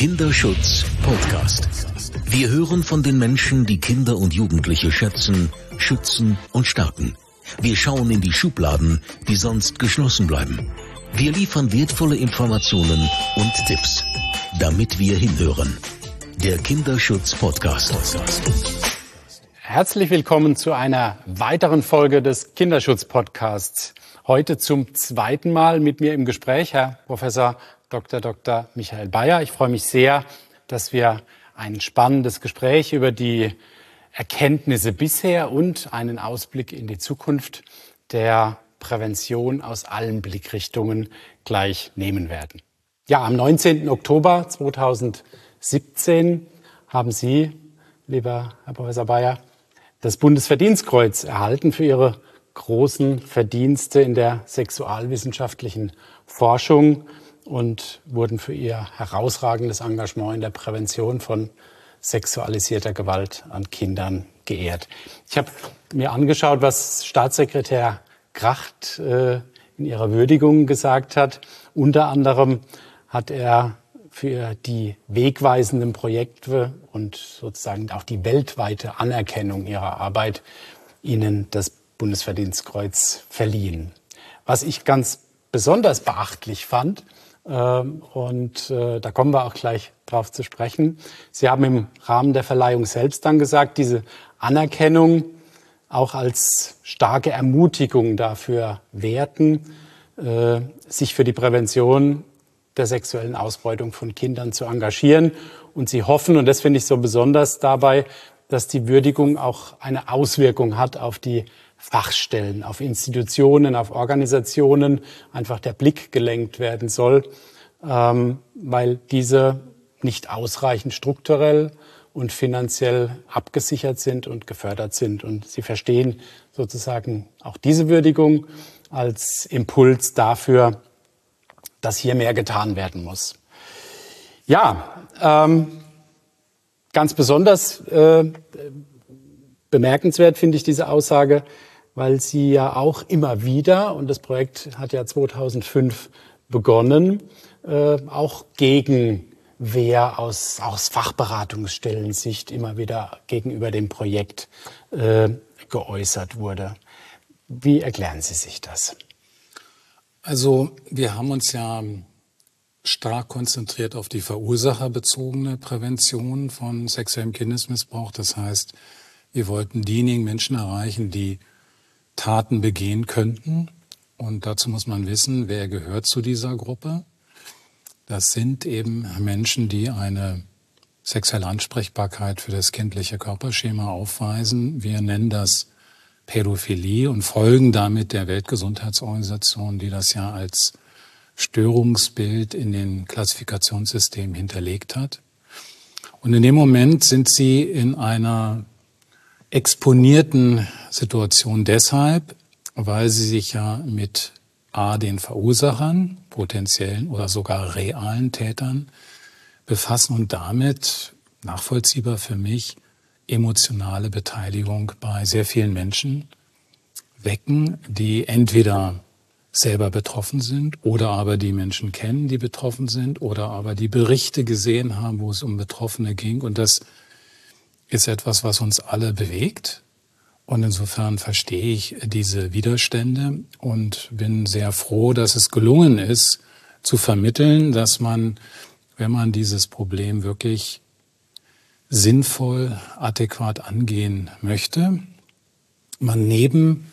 Kinderschutz Podcast. Wir hören von den Menschen, die Kinder und Jugendliche schätzen, schützen und stärken. Wir schauen in die Schubladen, die sonst geschlossen bleiben. Wir liefern wertvolle Informationen und Tipps, damit wir hinhören. Der Kinderschutz Podcast. Herzlich willkommen zu einer weiteren Folge des Kinderschutz Podcasts. Heute zum zweiten Mal mit mir im Gespräch Herr Professor Dr. Michael Bayer. Ich freue mich sehr, dass wir ein spannendes Gespräch über die Erkenntnisse bisher und einen Ausblick in die Zukunft der Prävention aus allen Blickrichtungen gleich nehmen werden. Ja, am 19. Oktober 2017 haben Sie, lieber Herr Professor Bayer, das Bundesverdienstkreuz erhalten für Ihre großen Verdienste in der sexualwissenschaftlichen Forschung und wurden für Ihr herausragendes Engagement in der Prävention von sexualisierter Gewalt an Kindern geehrt. Ich habe mir angeschaut, was Staatssekretär Kracht in ihrer Würdigung gesagt hat. Unter anderem hat er für die wegweisenden Projekte und sozusagen auch die weltweite Anerkennung ihrer Arbeit Ihnen das Bundesverdienstkreuz verliehen. Was ich ganz besonders beachtlich fand, da kommen wir auch gleich drauf zu sprechen. Sie haben im Rahmen der Verleihung selbst dann gesagt, diese Anerkennung auch als starke Ermutigung dafür werten, sich für die Prävention der sexuellen Ausbeutung von Kindern zu engagieren. Und Sie hoffen, und das finde ich so besonders dabei, dass die Würdigung auch eine Auswirkung hat auf die Fachstellen, auf Institutionen, auf Organisationen, einfach der Blick gelenkt werden soll, weil diese nicht ausreichend strukturell und finanziell abgesichert sind und gefördert sind. Und Sie verstehen sozusagen auch diese Würdigung als Impuls dafür, dass hier mehr getan werden muss. Ja, ganz besonders bemerkenswert finde ich diese Aussage, weil Sie ja auch immer wieder, und das Projekt hat ja 2005 begonnen, auch Gegenwehr aus Fachberatungsstellen-Sicht immer wieder gegenüber dem Projekt geäußert wurde. Wie erklären Sie sich das? Also wir haben uns ja stark konzentriert auf die verursacherbezogene Prävention von sexuellem Kindesmissbrauch. Das heißt, wir wollten diejenigen Menschen erreichen, die Taten begehen könnten. Und dazu muss man wissen, wer gehört zu dieser Gruppe. Das sind eben Menschen, die eine sexuelle Ansprechbarkeit für das kindliche Körperschema aufweisen. Wir nennen das Pädophilie und folgen damit der Weltgesundheitsorganisation, die das ja als Störungsbild in den Klassifikationssystemen hinterlegt hat. Und in dem Moment sind sie in einer exponierten Situation deshalb, weil sie sich ja mit den Verursachern, potenziellen oder sogar realen Tätern befassen und damit, nachvollziehbar für mich, emotionale Beteiligung bei sehr vielen Menschen wecken, die entweder selber betroffen sind oder aber die Menschen kennen, die betroffen sind oder aber die Berichte gesehen haben, wo es um Betroffene ging. Und das ist etwas, was uns alle bewegt. Und insofern verstehe ich diese Widerstände und bin sehr froh, dass es gelungen ist, zu vermitteln, dass man, wenn man dieses Problem wirklich sinnvoll, adäquat angehen möchte, man neben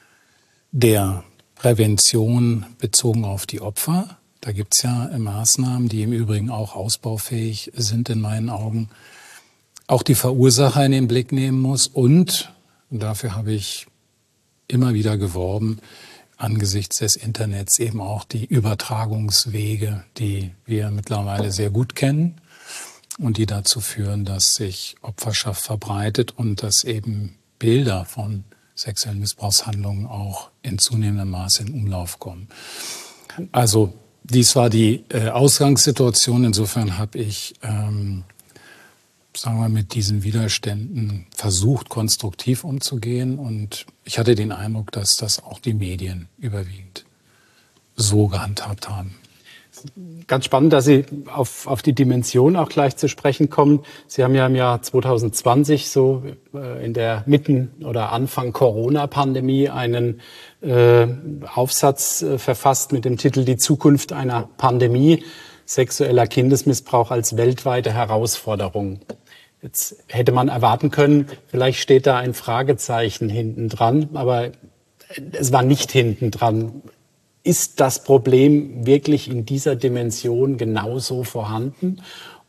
der Prävention bezogen auf die Opfer, da gibt es ja Maßnahmen, die im Übrigen auch ausbaufähig sind in meinen Augen, auch die Verursacher in den Blick nehmen muss und dafür habe ich immer wieder geworben, angesichts des Internets eben auch die Übertragungswege, die wir mittlerweile sehr gut kennen und die dazu führen, dass sich Opferschaft verbreitet und dass eben Bilder von sexuellen Missbrauchshandlungen auch in zunehmendem Maße in Umlauf kommen. Also dies war die Ausgangssituation. Insofern habe ich sagen wir, mit diesen Widerständen versucht, konstruktiv umzugehen. Und ich hatte den Eindruck, dass das auch die Medien überwiegend so gehandhabt haben. Ganz spannend, dass Sie auf die Dimension auch gleich zu sprechen kommen. Sie haben ja im Jahr 2020 so in der Mitten- oder Anfang Corona-Pandemie einen Aufsatz verfasst mit dem Titel Die Zukunft einer Pandemie, sexueller Kindesmissbrauch als weltweite Herausforderung. Jetzt hätte man erwarten können, vielleicht steht da ein Fragezeichen hinten dran, aber es war nicht hinten dran. Ist das Problem wirklich in dieser Dimension genauso vorhanden?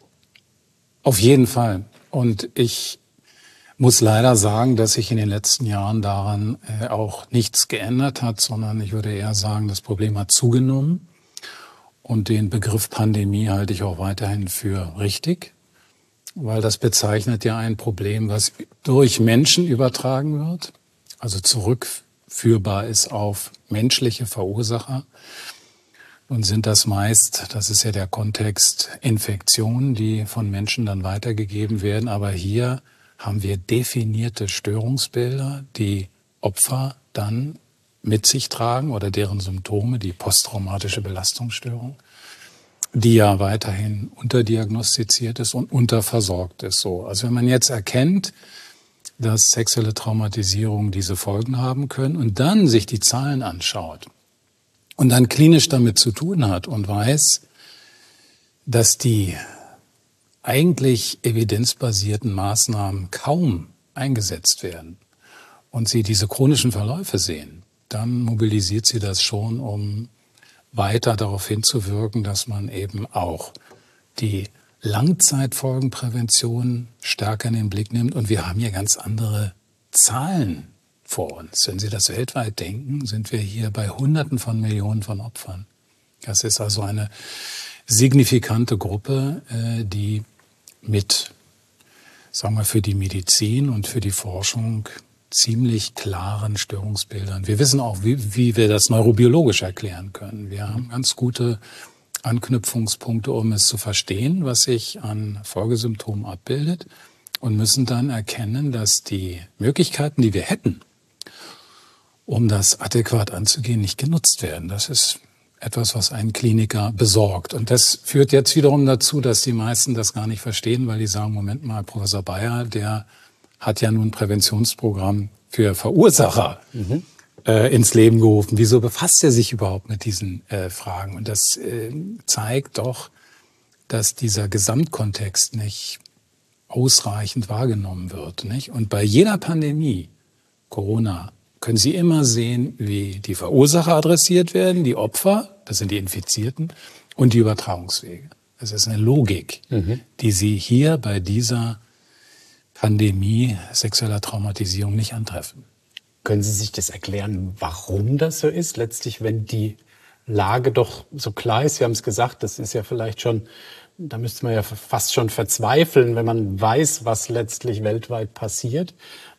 Auf jeden Fall. Und ich muss leider sagen, dass sich in den letzten Jahren daran auch nichts geändert hat, sondern ich würde eher sagen, das Problem hat zugenommen. Und den Begriff Pandemie halte ich auch weiterhin für richtig, weil das bezeichnet ja ein Problem, was durch Menschen übertragen wird, also zurückführbar ist auf menschliche Verursacher. Und sind das meist, das ist ja der Kontext, Infektionen, die von Menschen dann weitergegeben werden. Aber hier haben wir definierte Störungsbilder, die Opfer dann mit sich tragen oder deren Symptome, die posttraumatische Belastungsstörung, die ja weiterhin unterdiagnostiziert ist und unterversorgt ist. So, also wenn man jetzt erkennt, dass sexuelle Traumatisierungen diese Folgen haben können und dann sich die Zahlen anschaut und dann klinisch damit zu tun hat und weiß, dass die eigentlich evidenzbasierten Maßnahmen kaum eingesetzt werden und Sie diese chronischen Verläufe sehen, dann mobilisiert Sie das schon, um weiter darauf hinzuwirken, dass man eben auch die Langzeitfolgenprävention stärker in den Blick nimmt. Und wir haben hier ganz andere Zahlen vor uns. Wenn Sie das weltweit denken, sind wir hier bei Hunderten von Millionen von Opfern. Das ist also eine signifikante Gruppe, die mit, sagen wir, für die Medizin und für die Forschung ziemlich klaren Störungsbildern. Wir wissen auch, wie wir das neurobiologisch erklären können. Wir haben ganz gute Anknüpfungspunkte, um es zu verstehen, was sich an Folgesymptomen abbildet, und müssen dann erkennen, dass die Möglichkeiten, die wir hätten, um das adäquat anzugehen, nicht genutzt werden. Das ist etwas, was einen Kliniker besorgt. Und das führt jetzt wiederum dazu, dass die meisten das gar nicht verstehen, weil die sagen, Moment mal, Professor Bayer, der hat ja nun ein Präventionsprogramm für Verursacher ins Leben gerufen. Wieso befasst er sich überhaupt mit diesen Fragen? Und das zeigt doch, dass dieser Gesamtkontext nicht ausreichend wahrgenommen wird, nicht? Und bei jeder Pandemie, Corona, können Sie immer sehen, wie die Verursacher adressiert werden, die Opfer, das sind die Infizierten, und die Übertragungswege. Das ist eine Logik, die Sie hier bei dieser Pandemie sexueller Traumatisierung nicht antreffen. Können Sie sich das erklären, warum das so ist? Letztlich, wenn die Lage doch so klar ist, Sie haben es gesagt, das ist ja vielleicht schon, da müsste man ja fast schon verzweifeln, wenn man weiß, was letztlich weltweit passiert.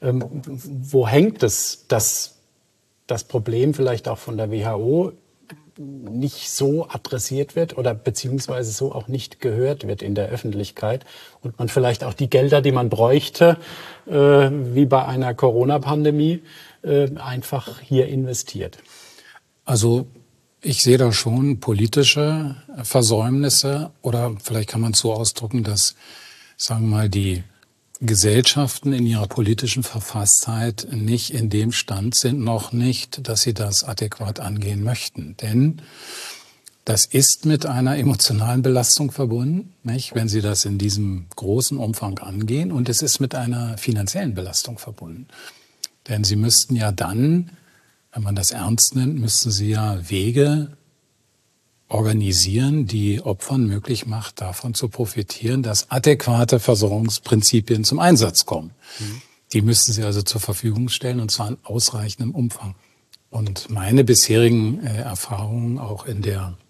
Wo hängt es, dass das Problem vielleicht auch von der WHO nicht so adressiert wird oder beziehungsweise so auch nicht gehört wird in der Öffentlichkeit und man vielleicht auch die Gelder, die man bräuchte, wie bei einer Corona-Pandemie, einfach hier investiert? Also ich sehe da schon politische Versäumnisse, oder vielleicht kann man es so ausdrücken, dass, sagen wir mal, die Gesellschaften in ihrer politischen Verfasstheit nicht in dem Stand sind, noch nicht, dass sie das adäquat angehen möchten. Denn das ist mit einer emotionalen Belastung verbunden, nicht? Wenn Sie das in diesem großen Umfang angehen. Und es ist mit einer finanziellen Belastung verbunden. Denn Sie müssten ja dann, wenn man das ernst nimmt, müssten Sie ja Wege organisieren, die Opfern möglich macht, davon zu profitieren, dass adäquate Versorgungsprinzipien zum Einsatz kommen. Die müssten Sie also zur Verfügung stellen, und zwar in ausreichendem Umfang. Und meine bisherigen Erfahrungen auch in der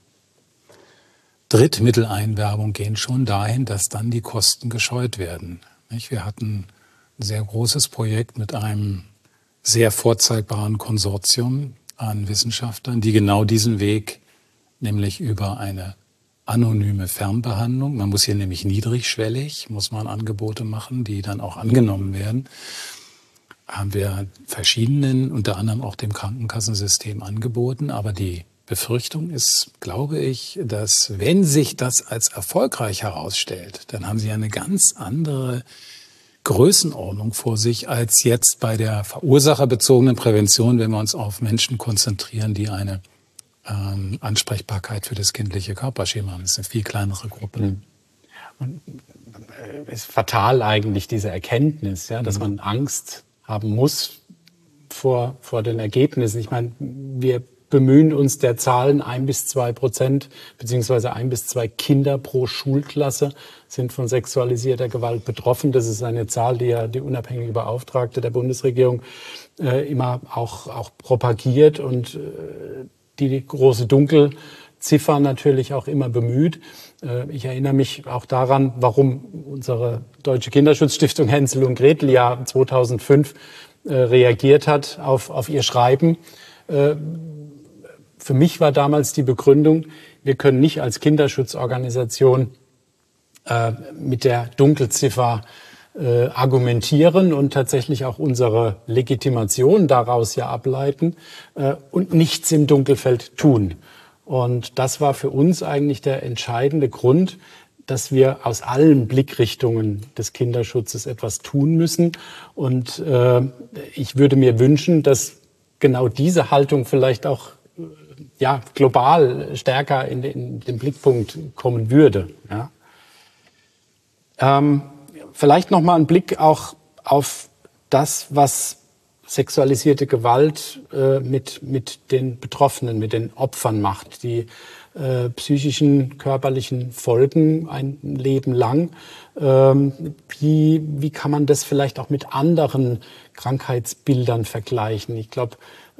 Drittmitteleinwerbung gehen schon dahin, dass dann die Kosten gescheut werden. Wir hatten ein sehr großes Projekt mit einem sehr vorzeigbaren Konsortium an Wissenschaftlern, die genau diesen Weg, nämlich über eine anonyme Fernbehandlung, man muss hier nämlich niedrigschwellig, muss man Angebote machen, die dann auch angenommen werden, haben wir verschiedenen, unter anderem auch dem Krankenkassensystem angeboten, aber die Befürchtung ist, glaube ich, dass wenn sich das als erfolgreich herausstellt, dann haben Sie eine ganz andere Größenordnung vor sich als jetzt bei der verursacherbezogenen Prävention, wenn wir uns auf Menschen konzentrieren, die eine Ansprechbarkeit für das kindliche Körperschema haben. Das ist eine viel kleinere Gruppe. Und ist fatal eigentlich diese Erkenntnis, ja, dass man Angst haben muss vor den Ergebnissen. Ich meine, wir bemühen uns der Zahlen, 1-2%, beziehungsweise 1-2 Kinder pro Schulklasse sind von sexualisierter Gewalt betroffen. Das ist eine Zahl, die ja die unabhängige Beauftragte der Bundesregierung immer auch propagiert und die große Dunkelziffer natürlich auch immer bemüht. Ich erinnere mich auch daran, warum unsere Deutsche Kinderschutzstiftung Hänsel und Gretel ja 2005 reagiert hat auf ihr Schreiben. Für mich war damals die Begründung, wir können nicht als Kinderschutzorganisation mit der Dunkelziffer argumentieren und tatsächlich auch unsere Legitimation daraus ja ableiten und nichts im Dunkelfeld tun. Und das war für uns eigentlich der entscheidende Grund, dass wir aus allen Blickrichtungen des Kinderschutzes etwas tun müssen. Und ich würde mir wünschen, dass genau diese Haltung vielleicht auch global stärker in den Blickpunkt kommen würde. Ja. Vielleicht noch mal ein Blick auch auf das, was sexualisierte Gewalt mit den Betroffenen, mit den Opfern macht. Die psychischen, körperlichen Folgen ein Leben lang. Wie kann man das vielleicht auch mit anderen Krankheitsbildern vergleichen? Ich glaube,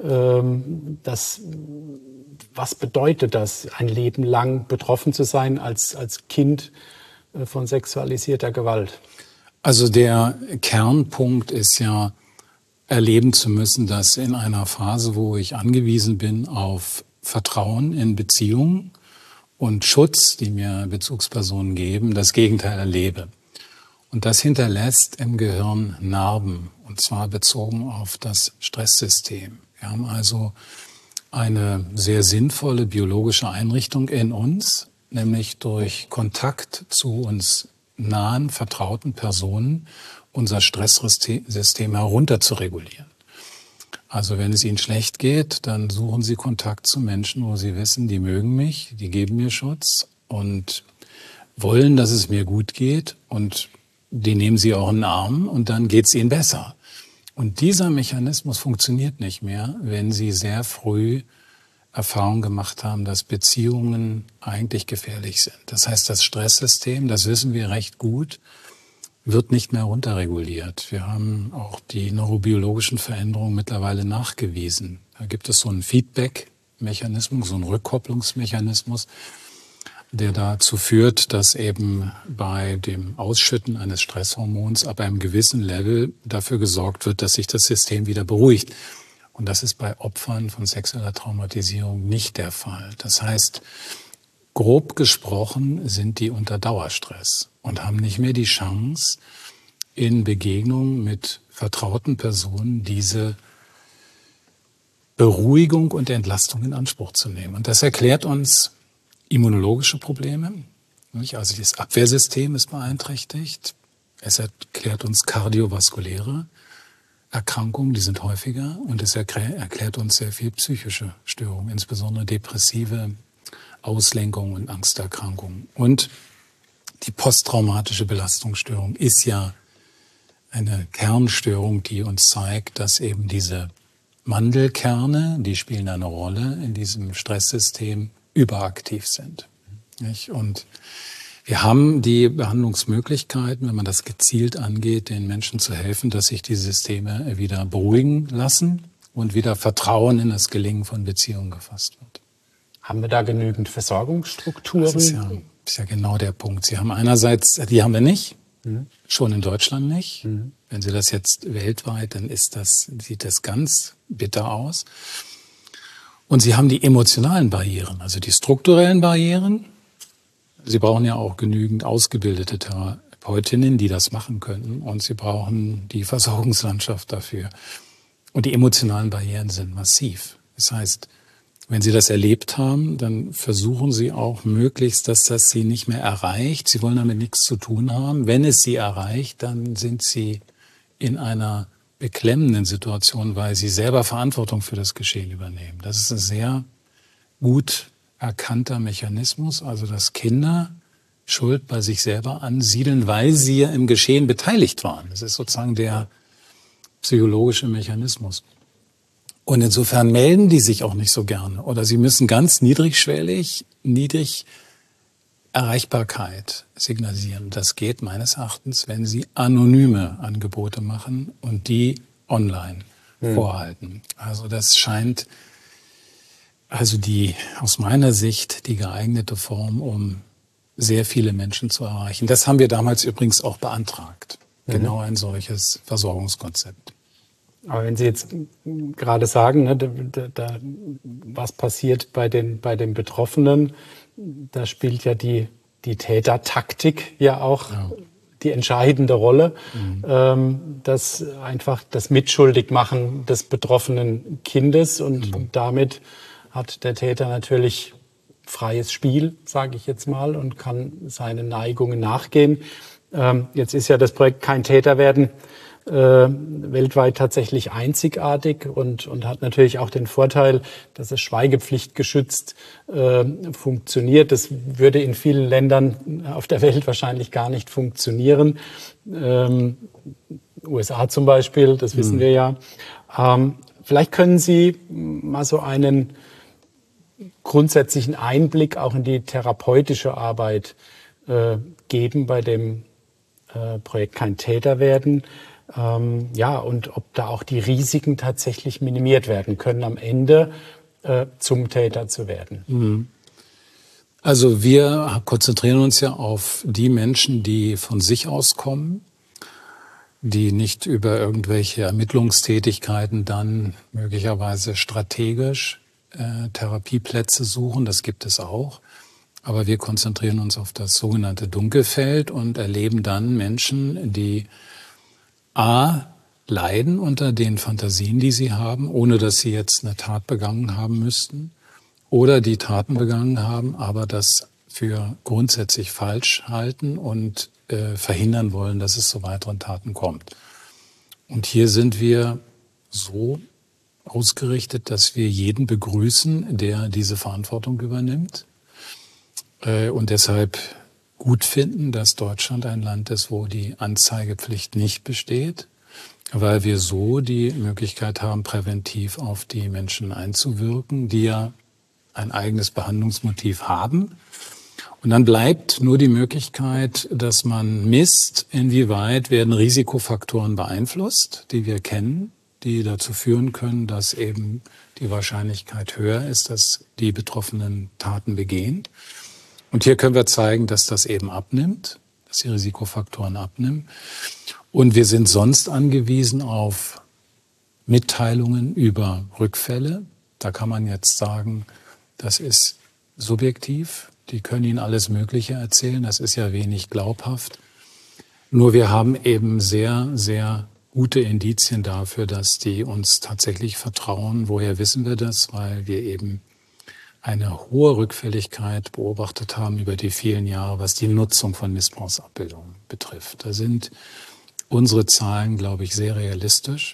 was bedeutet das, ein Leben lang betroffen zu sein als Kind von sexualisierter Gewalt? Also der Kernpunkt ist ja, erleben zu müssen, dass in einer Phase, wo ich angewiesen bin auf Vertrauen in Beziehungen und Schutz, die mir Bezugspersonen geben, das Gegenteil erlebe. Und das hinterlässt im Gehirn Narben, und zwar bezogen auf das Stresssystem. Wir haben also eine sehr sinnvolle biologische Einrichtung in uns, nämlich durch Kontakt zu uns nahen, vertrauten Personen unser Stresssystem herunter zu regulieren. Also wenn es Ihnen schlecht geht, dann suchen Sie Kontakt zu Menschen, wo Sie wissen, die mögen mich, die geben mir Schutz und wollen, dass es mir gut geht, und die nehmen Sie auch in den Arm und dann geht es Ihnen besser. Und dieser Mechanismus funktioniert nicht mehr, wenn Sie sehr früh Erfahrung gemacht haben, dass Beziehungen eigentlich gefährlich sind. Das heißt, das Stresssystem, das wissen wir recht gut, wird nicht mehr runterreguliert. Wir haben auch die neurobiologischen Veränderungen mittlerweile nachgewiesen. Da gibt es so einen Feedback-Mechanismus, so einen Rückkopplungsmechanismus, der dazu führt, dass eben bei dem Ausschütten eines Stresshormons ab einem gewissen Level dafür gesorgt wird, dass sich das System wieder beruhigt. Und das ist bei Opfern von sexueller Traumatisierung nicht der Fall. Das heißt, grob gesprochen sind die unter Dauerstress und haben nicht mehr die Chance, in Begegnung mit vertrauten Personen diese Beruhigung und Entlastung in Anspruch zu nehmen. Und das erklärt uns immunologische Probleme. Also das Abwehrsystem ist beeinträchtigt. Es erklärt uns kardiovaskuläre Erkrankungen, die sind häufiger. Und es erklärt uns sehr viel psychische Störungen, insbesondere depressive Auslenkungen und Angsterkrankungen. Und die posttraumatische Belastungsstörung ist ja eine Kernstörung, die uns zeigt, dass eben diese Mandelkerne, die spielen eine Rolle in diesem Stresssystem, überaktiv sind. Und wir haben die Behandlungsmöglichkeiten, wenn man das gezielt angeht, den Menschen zu helfen, dass sich die Systeme wieder beruhigen lassen und wieder Vertrauen in das Gelingen von Beziehungen gefasst wird. Haben wir da genügend Versorgungsstrukturen? Das ist ja genau der Punkt. Sie haben einerseits, die haben wir nicht, schon in Deutschland nicht. Wenn Sie das jetzt weltweit, dann sieht das ganz bitter aus. Und Sie haben die emotionalen Barrieren, also die strukturellen Barrieren. Sie brauchen ja auch genügend ausgebildete Therapeutinnen, die das machen könnten. Und Sie brauchen die Versorgungslandschaft dafür. Und die emotionalen Barrieren sind massiv. Das heißt, Wenn Sie das erlebt haben, dann versuchen Sie auch möglichst, dass das Sie nicht mehr erreicht. Sie wollen damit nichts zu tun haben. Wenn es Sie erreicht, dann sind Sie in einer beklemmenden Situation, weil Sie selber Verantwortung für das Geschehen übernehmen. Das ist ein sehr gut erkannter Mechanismus, also dass Kinder Schuld bei sich selber ansiedeln, weil sie ja im Geschehen beteiligt waren. Das ist sozusagen der psychologische Mechanismus. Und insofern melden die sich auch nicht so gerne. Oder sie müssen ganz niedrig Erreichbarkeit signalisieren. Das geht meines Erachtens, wenn sie anonyme Angebote machen und die online vorhalten. Also das scheint aus meiner Sicht die geeignete Form, um sehr viele Menschen zu erreichen. Das haben wir damals übrigens auch beantragt. Genau ein solches Versorgungskonzept. Aber wenn Sie jetzt gerade sagen, ne, was passiert bei den Betroffenen, da spielt ja die Tätertaktik ja auch die entscheidende Rolle, dass einfach das Mitschuldigmachen des betroffenen Kindes und damit hat der Täter natürlich freies Spiel, sage ich jetzt mal, und kann seinen Neigungen nachgehen. Jetzt ist ja das Projekt Kein Täter werden weltweit tatsächlich einzigartig und hat natürlich auch den Vorteil, dass es schweigepflichtgeschützt funktioniert. Das würde in vielen Ländern auf der Welt wahrscheinlich gar nicht funktionieren. USA zum Beispiel, das wissen wir ja. Vielleicht können Sie mal so einen grundsätzlichen Einblick auch in die therapeutische Arbeit geben bei dem Projekt Kein Täter werden. Und ob da auch die Risiken tatsächlich minimiert werden können, am Ende zum Täter zu werden. Also wir konzentrieren uns ja auf die Menschen, die von sich aus kommen, die nicht über irgendwelche Ermittlungstätigkeiten dann möglicherweise strategisch Therapieplätze suchen. Das gibt es auch. Aber wir konzentrieren uns auf das sogenannte Dunkelfeld und erleben dann Menschen, die leiden unter den Fantasien, die sie haben, ohne dass sie jetzt eine Tat begangen haben müssten, oder die Taten begangen haben, aber das für grundsätzlich falsch halten und verhindern wollen, dass es zu weiteren Taten kommt. Und hier sind wir so ausgerichtet, dass wir jeden begrüßen, der diese Verantwortung übernimmt und deshalb gut finden, dass Deutschland ein Land ist, wo die Anzeigepflicht nicht besteht, weil wir so die Möglichkeit haben, präventiv auf die Menschen einzuwirken, die ja ein eigenes Behandlungsmotiv haben. Und dann bleibt nur die Möglichkeit, dass man misst, inwieweit werden Risikofaktoren beeinflusst, die wir kennen, die dazu führen können, dass eben die Wahrscheinlichkeit höher ist, dass die Betroffenen Taten begehen. Und hier können wir zeigen, dass das eben abnimmt, dass die Risikofaktoren abnehmen. Und wir sind sonst angewiesen auf Mitteilungen über Rückfälle. Da kann man jetzt sagen, das ist subjektiv. Die können Ihnen alles Mögliche erzählen. Das ist ja wenig glaubhaft. Nur wir haben eben sehr, sehr gute Indizien dafür, dass die uns tatsächlich vertrauen. Woher wissen wir das? Weil wir eben eine hohe Rückfälligkeit beobachtet haben über die vielen Jahre, was die Nutzung von Missbrauchsabbildungen betrifft. Da sind unsere Zahlen, glaube ich, sehr realistisch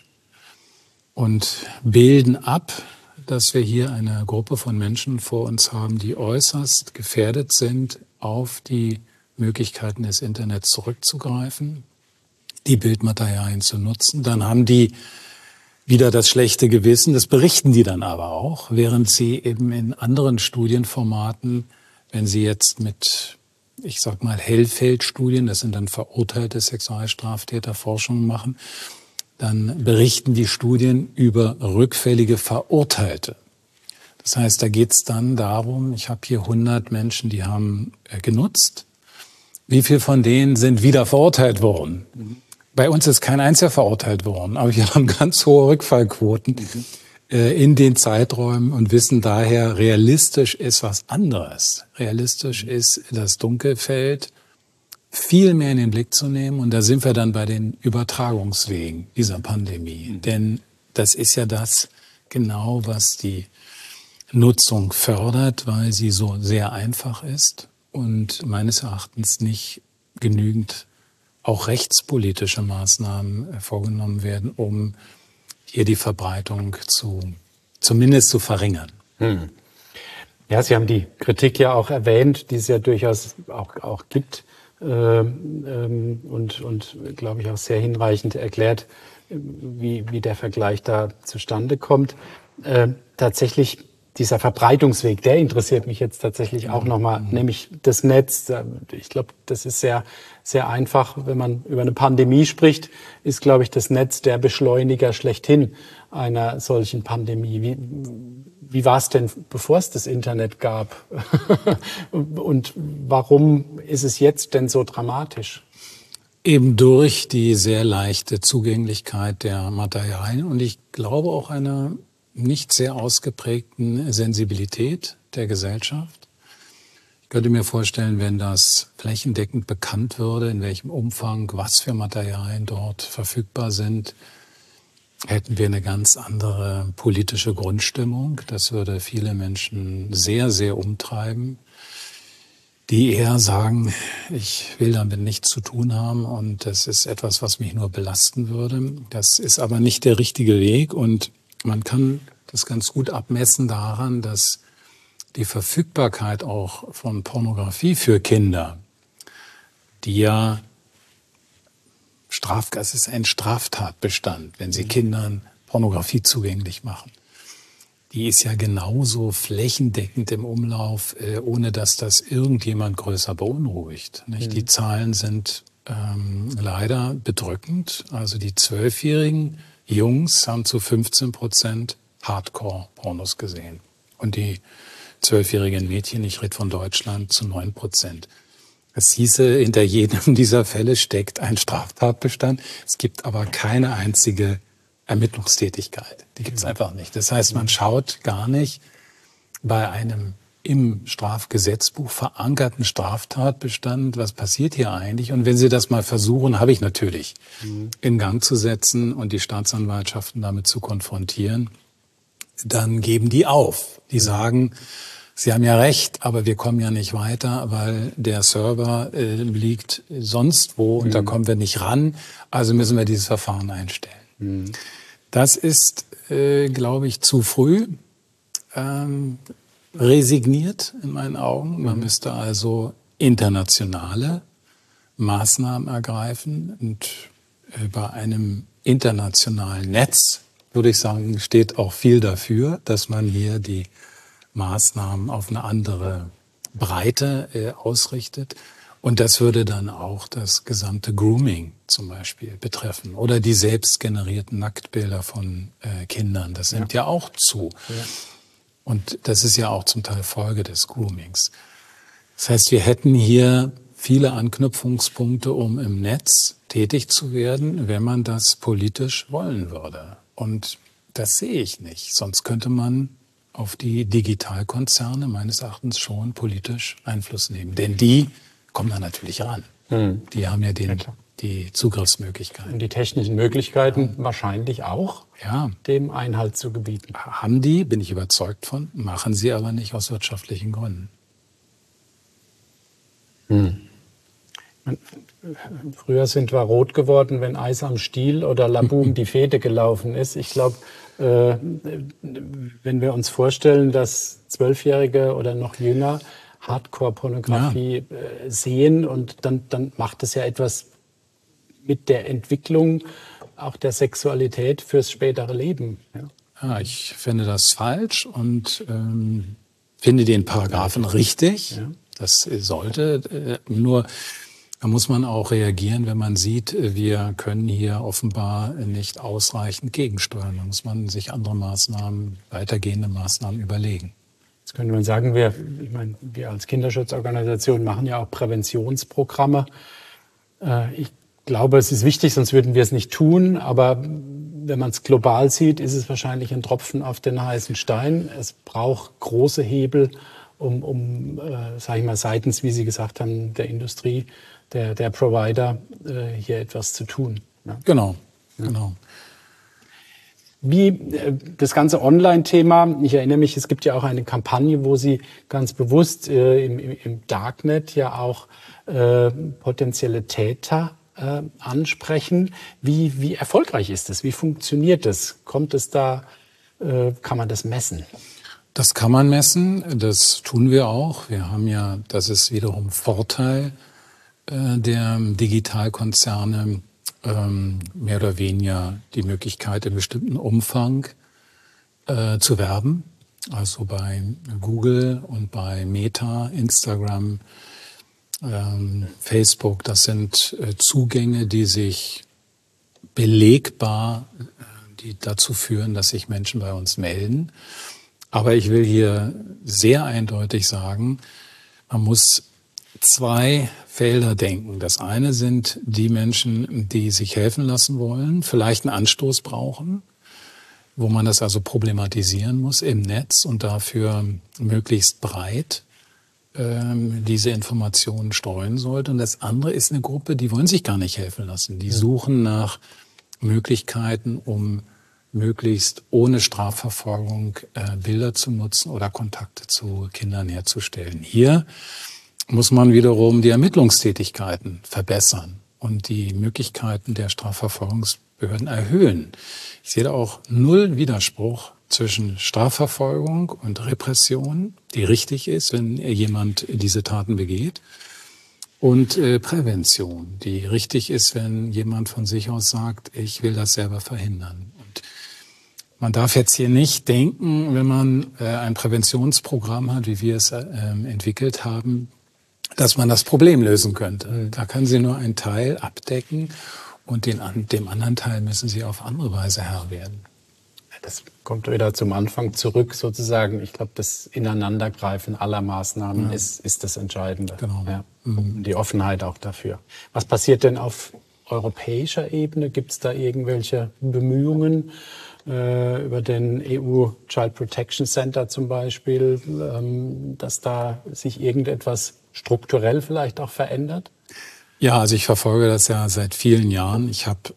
und bilden ab, dass wir hier eine Gruppe von Menschen vor uns haben, die äußerst gefährdet sind, auf die Möglichkeiten des Internets zurückzugreifen, die Bildmaterialien zu nutzen. Dann haben die wieder das schlechte Gewissen, das berichten die dann aber auch, während sie eben in anderen Studienformaten, wenn sie jetzt mit, ich sag mal, Hellfeld-Studien, das sind dann verurteilte Sexualstraftäter, Forschungen machen, dann berichten die Studien über rückfällige Verurteilte. Das heißt, da geht es dann darum, ich habe hier 100 Menschen, die haben genutzt. Wie viele von denen sind wieder verurteilt worden? Bei uns ist kein einziger verurteilt worden, aber wir haben ganz hohe Rückfallquoten in den Zeiträumen und wissen daher, realistisch ist was anderes. Realistisch ist das Dunkelfeld viel mehr in den Blick zu nehmen. Und da sind wir dann bei den Übertragungswegen dieser Pandemie. Denn das ist ja das genau, was die Nutzung fördert, weil sie so sehr einfach ist und meines Erachtens nicht genügend auch rechtspolitische Maßnahmen vorgenommen werden, um hier die Verbreitung zumindest zu verringern. Ja, Sie haben die Kritik ja auch erwähnt, die es ja durchaus auch gibt und glaube ich auch sehr hinreichend erklärt, wie der Vergleich da zustande kommt. Tatsächlich dieser Verbreitungsweg, der interessiert mich jetzt tatsächlich auch nochmal, nämlich das Netz. Ich glaube, das ist sehr, sehr einfach. Wenn man über eine Pandemie spricht, ist, glaube ich, das Netz der Beschleuniger schlechthin einer solchen Pandemie. Wie war es denn, bevor es das Internet gab? Und warum ist es jetzt denn so dramatisch? Eben durch die sehr leichte Zugänglichkeit der Materialien und ich glaube auch einer nicht sehr ausgeprägten Sensibilität der Gesellschaft. Ich könnte mir vorstellen, wenn das flächendeckend bekannt würde, in welchem Umfang, was für Materialien dort verfügbar sind, hätten wir eine ganz andere politische Grundstimmung. Das würde viele Menschen sehr, sehr umtreiben, die eher sagen, ich will damit nichts zu tun haben und das ist etwas, was mich nur belasten würde. Das ist aber nicht der richtige Weg und man kann das ganz gut abmessen daran, dass die Verfügbarkeit auch von Pornografie für Kinder, die ja es ist ein Straftatbestand, wenn Sie Kindern Pornografie zugänglich machen. Die ist ja genauso flächendeckend im Umlauf, ohne dass das irgendjemand größer beunruhigt. Nicht? Die Zahlen sind leider bedrückend. Also die 12-jährigen Jungs haben zu 15% Hardcore-Pornos gesehen. Und die 12-jährigen Mädchen, ich rede von Deutschland, zu 9%. Das hieße, hinter jedem dieser Fälle steckt ein Straftatbestand. Es gibt aber keine einzige Ermittlungstätigkeit. Die gibt es einfach nicht. Das heißt, man schaut gar nicht bei einem im Strafgesetzbuch verankerten Straftatbestand, was passiert hier eigentlich? Und wenn Sie das mal versuchen, habe ich natürlich, in Gang zu setzen und die Staatsanwaltschaften damit zu konfrontieren, dann geben die auf. Die sagen, Sie haben ja recht, aber wir kommen ja nicht weiter, weil der Server liegt sonst wo und da kommen wir nicht ran. Also müssen wir dieses Verfahren einstellen. Das ist, glaube ich, zu früh resigniert in meinen Augen. Man müsste also internationale Maßnahmen ergreifen und bei einem internationalen Netz, würde ich sagen, steht auch viel dafür, dass man hier die Maßnahmen auf eine andere Breite ausrichtet. Und das würde dann auch das gesamte Grooming zum Beispiel betreffen oder die selbst generierten Nacktbilder von Kindern. Das nimmt ja auch zu. Ja. Und das ist ja auch zum Teil Folge des Groomings. Das heißt, wir hätten hier viele Anknüpfungspunkte, um im Netz tätig zu werden, wenn man das politisch wollen würde. Und das sehe ich nicht. Sonst könnte man auf die Digitalkonzerne meines Erachtens schon politisch Einfluss nehmen. Denn die kommen da natürlich ran. Die haben ja die Zugriffsmöglichkeiten. Und die technischen Möglichkeiten wahrscheinlich auch, dem Einhalt zu gebieten. Haben die, bin ich überzeugt von, machen sie aber nicht aus wirtschaftlichen Gründen. Früher sind wir rot geworden, wenn Eis am Stiel oder Laboom die Fete gelaufen ist. Ich glaube, wenn wir uns vorstellen, dass 12-Jährige oder noch jünger Hardcore-Pornografie sehen und dann macht es ja etwas mit der Entwicklung auch der Sexualität fürs spätere Leben. Ja, ich finde das falsch und finde den Paragraphen richtig. Ja. Das sollte nur... Da muss man auch reagieren, wenn man sieht, wir können hier offenbar nicht ausreichend gegensteuern. Da muss man sich andere Maßnahmen, weitergehende Maßnahmen überlegen. Jetzt könnte man sagen, wir als Kinderschutzorganisation machen ja auch Präventionsprogramme. Ich glaube, es ist wichtig, sonst würden wir es nicht tun. Aber wenn man es global sieht, ist es wahrscheinlich ein Tropfen auf den heißen Stein. Es braucht große Hebel, um sage ich mal, seitens, wie Sie gesagt haben, der Industrie, der Provider, hier etwas zu tun. Ja. Genau. Wie das ganze Online-Thema, ich erinnere mich, es gibt ja auch eine Kampagne, wo Sie ganz bewusst im Darknet ja auch potenzielle Täter ansprechen. Wie erfolgreich ist das? Wie funktioniert das? Kommt es da, kann man das messen? Das kann man messen, das tun wir auch. Wir haben ja, das ist wiederum Vorteil der Digitalkonzerne, mehr oder weniger die Möglichkeit, in bestimmten Umfang zu werben. Also bei Google und bei Meta, Instagram, Facebook, das sind Zugänge, die sich belegbar, die dazu führen, dass sich Menschen bei uns melden. Aber ich will hier sehr eindeutig sagen, man muss zwei Felder denken. Das eine sind die Menschen, die sich helfen lassen wollen, vielleicht einen Anstoß brauchen, wo man das also problematisieren muss im Netz und dafür möglichst breit diese Informationen streuen sollte. Und das andere ist eine Gruppe, die wollen sich gar nicht helfen lassen. Die suchen nach Möglichkeiten, um möglichst ohne Strafverfolgung Bilder zu nutzen oder Kontakte zu Kindern herzustellen. Hier muss man wiederum die Ermittlungstätigkeiten verbessern und die Möglichkeiten der Strafverfolgungsbehörden erhöhen. Ich sehe da auch null Widerspruch zwischen Strafverfolgung und Repression, die richtig ist, wenn jemand diese Taten begeht, und Prävention, die richtig ist, wenn jemand von sich aus sagt, ich will das selber verhindern. Und man darf jetzt hier nicht denken, wenn man ein Präventionsprogramm hat, wie wir es entwickelt haben, dass man das Problem lösen könnte. Da können Sie nur einen Teil abdecken und dem anderen Teil müssen Sie auf andere Weise Herr werden. Das kommt wieder zum Anfang zurück sozusagen. Ich glaube, das Ineinandergreifen aller Maßnahmen ist das Entscheidende. Genau. Ja. Die Offenheit auch dafür. Was passiert denn auf europäischer Ebene? Gibt es da irgendwelche Bemühungen über den EU Child Protection Center zum Beispiel, dass da sich irgendetwas strukturell vielleicht auch verändert? Ja, also ich verfolge das ja seit vielen Jahren. Ich habe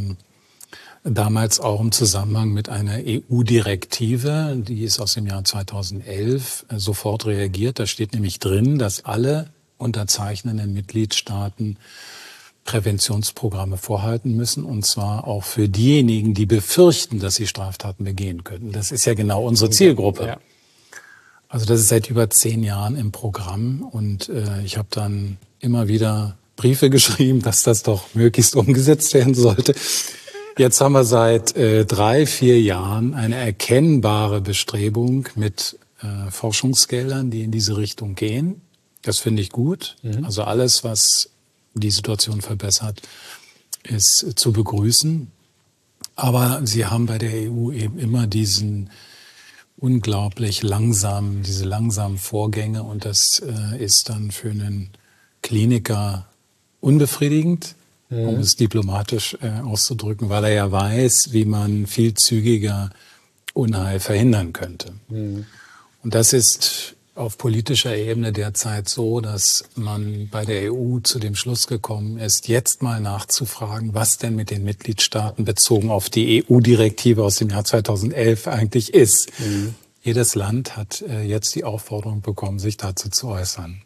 damals auch im Zusammenhang mit einer EU-Direktive, die ist aus dem Jahr 2011, sofort reagiert. Da steht nämlich drin, dass alle unterzeichnenden Mitgliedstaaten Präventionsprogramme vorhalten müssen, und zwar auch für diejenigen, die befürchten, dass sie Straftaten begehen könnten. Das ist ja genau unsere Zielgruppe. Ja. Also das ist seit über 10 Jahren im Programm und ich habe dann immer wieder Briefe geschrieben, dass das doch möglichst umgesetzt werden sollte. Jetzt haben wir seit 3-4 Jahren eine erkennbare Bestrebung mit Forschungsgeldern, die in diese Richtung gehen. Das finde ich gut. Also alles, was die Situation verbessert, ist zu begrüßen. Aber Sie haben bei der EU eben immer diesen unglaublich diese langsamen Vorgänge und das ist dann für einen Kliniker unbefriedigend, um es diplomatisch auszudrücken, weil er ja weiß, wie man viel zügiger Unheil verhindern könnte. Und das ist auf politischer Ebene derzeit so, dass man bei der EU zu dem Schluss gekommen ist, jetzt mal nachzufragen, was denn mit den Mitgliedstaaten bezogen auf die EU-Direktive aus dem Jahr 2011 eigentlich ist. Jedes Land hat jetzt die Aufforderung bekommen, sich dazu zu äußern.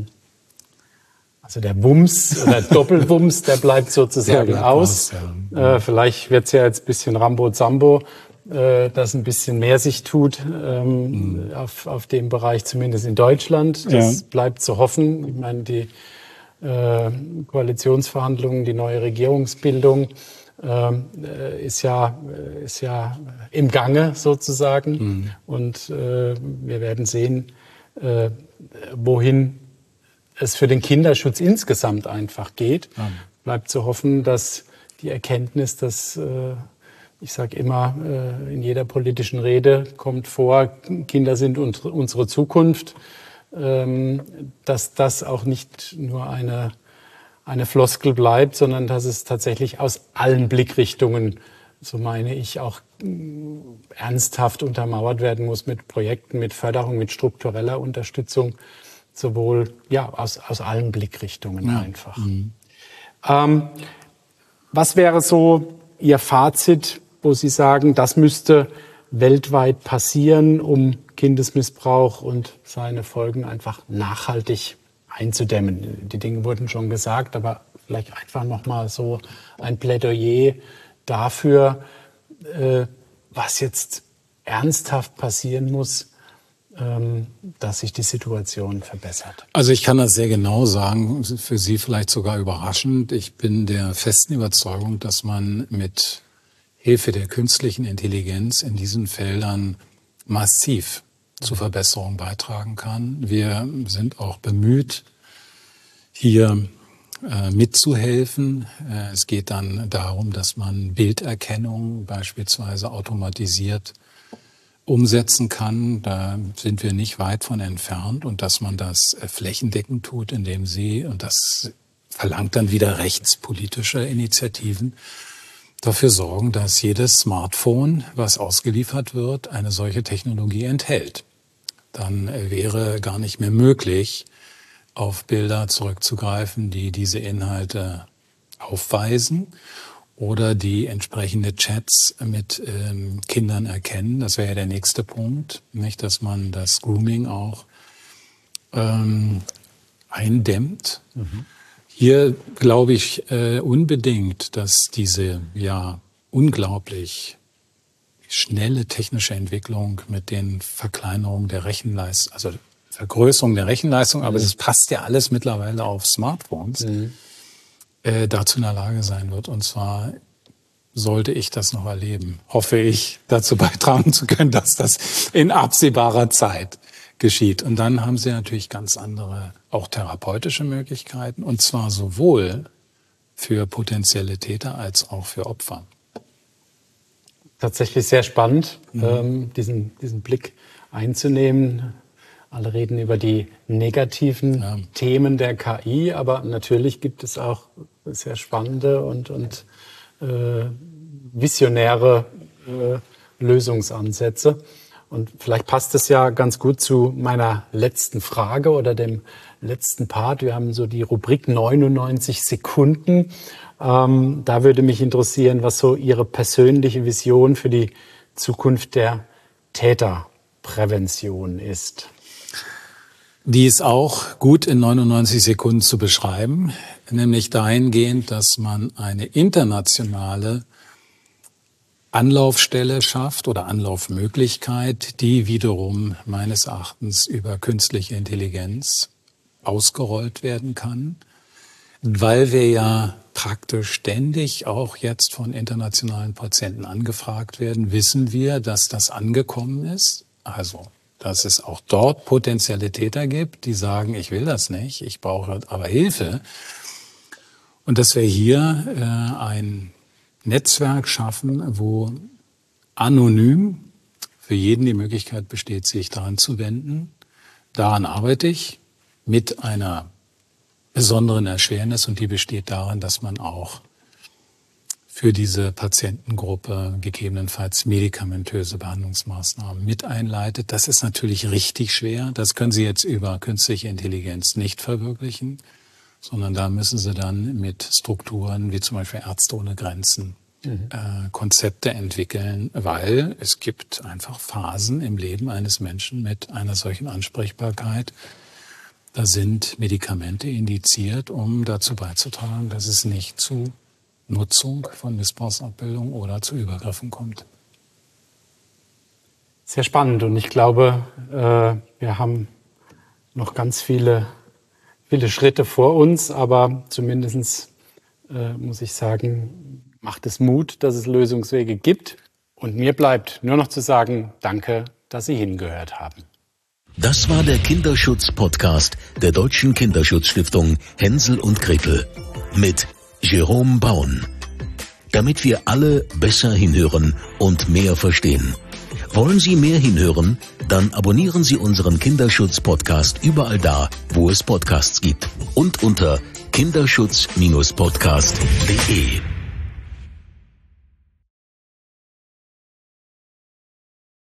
Also der Wumms oder Doppelwumms, der bleibt sozusagen aus. Ja. Vielleicht wird es ja jetzt ein bisschen Rambo-Zambo, dass ein bisschen mehr sich tut auf dem Bereich, zumindest in Deutschland. Das bleibt zu hoffen. Ich meine, die Koalitionsverhandlungen, die neue Regierungsbildung ist ja im Gange sozusagen. Und wir werden sehen, wohin es für den Kinderschutz insgesamt einfach geht. Bleibt zu hoffen, dass die Erkenntnis, dass ich sage immer, in jeder politischen Rede kommt vor, Kinder sind unsere Zukunft, dass das auch nicht nur eine Floskel bleibt, sondern dass es tatsächlich aus allen Blickrichtungen, so meine ich, auch ernsthaft untermauert werden muss mit Projekten, mit Förderung, mit struktureller Unterstützung, sowohl aus allen Blickrichtungen einfach. Was wäre so Ihr Fazit wo Sie sagen, das müsste weltweit passieren, um Kindesmissbrauch und seine Folgen einfach nachhaltig einzudämmen? Die Dinge wurden schon gesagt, aber vielleicht einfach nochmal so ein Plädoyer dafür, was jetzt ernsthaft passieren muss, dass sich die Situation verbessert. Also ich kann das sehr genau sagen, für Sie vielleicht sogar überraschend. Ich bin der festen Überzeugung, dass man mit Hilfe der künstlichen Intelligenz in diesen Feldern massiv zur Verbesserung beitragen kann. Wir sind auch bemüht, hier mitzuhelfen. Es geht dann darum, dass man Bilderkennung beispielsweise automatisiert umsetzen kann. Da sind wir nicht weit von entfernt, und dass man das flächendeckend tut, indem Sie, und das verlangt dann wieder rechtspolitische Initiativen, dafür sorgen, dass jedes Smartphone, was ausgeliefert wird, eine solche Technologie enthält. Dann wäre gar nicht mehr möglich, auf Bilder zurückzugreifen, die diese Inhalte aufweisen oder die entsprechende Chats mit Kindern erkennen. Das wäre ja der nächste Punkt, nicht, dass man das Grooming auch eindämmt. Hier glaube ich unbedingt, dass diese unglaublich schnelle technische Entwicklung mit den Verkleinerungen der Rechenleistung, also Vergrößerung der Rechenleistung, aber es passt ja alles mittlerweile auf Smartphones, dazu in der Lage sein wird. Und zwar sollte ich das noch erleben, hoffe ich, dazu beitragen zu können, dass das in absehbarer Zeit geschieht. Und dann haben Sie natürlich ganz andere, auch therapeutische Möglichkeiten, und zwar sowohl für potenzielle Täter als auch für Opfer. Tatsächlich sehr spannend, diesen Blick einzunehmen. Alle reden über die negativen Themen der KI, aber natürlich gibt es auch sehr spannende und visionäre Lösungsansätze. Und vielleicht passt es ja ganz gut zu meiner letzten Frage oder dem letzten Part. Wir haben so die Rubrik 99 Sekunden. Da würde mich interessieren, was so Ihre persönliche Vision für die Zukunft der Täterprävention ist. Die ist auch gut in 99 Sekunden zu beschreiben, nämlich dahingehend, dass man eine internationale Anlaufstelle schafft oder Anlaufmöglichkeit, die wiederum meines Erachtens über künstliche Intelligenz ausgerollt werden kann, weil wir ja praktisch ständig auch jetzt von internationalen Patienten angefragt werden, wissen wir, dass das angekommen ist, also dass es auch dort potenzielle Täter gibt, die sagen, ich will das nicht, ich brauche aber Hilfe. Und dass wir hier ein Netzwerk schaffen, wo anonym für jeden die Möglichkeit besteht, sich daran zu wenden. Daran arbeite ich mit einer besonderen Erschwernis, und die besteht darin, dass man auch für diese Patientengruppe gegebenenfalls medikamentöse Behandlungsmaßnahmen mit einleitet. Das ist natürlich richtig schwer. Das können Sie jetzt über künstliche Intelligenz nicht verwirklichen, sondern da müssen Sie dann mit Strukturen wie zum Beispiel Ärzte ohne Grenzen Konzepte entwickeln, weil es gibt einfach Phasen im Leben eines Menschen mit einer solchen Ansprechbarkeit. Da sind Medikamente indiziert, um dazu beizutragen, dass es nicht zu Nutzung von Missbrauchsabbildung oder zu Übergriffen kommt. Sehr spannend, und ich glaube, wir haben noch ganz viele Schritte vor uns, aber zumindest muss ich sagen, macht es Mut, dass es Lösungswege gibt. Und mir bleibt nur noch zu sagen, danke, dass Sie hingehört haben. Das war der Kinderschutz-Podcast der Deutschen Kinderschutzstiftung Hänsel und Gretel mit Jerome Baun. Damit wir alle besser hinhören und mehr verstehen. Wollen Sie mehr hinhören? Dann abonnieren Sie unseren Kinderschutz-Podcast überall da, wo es Podcasts gibt. Und unter kinderschutz-podcast.de.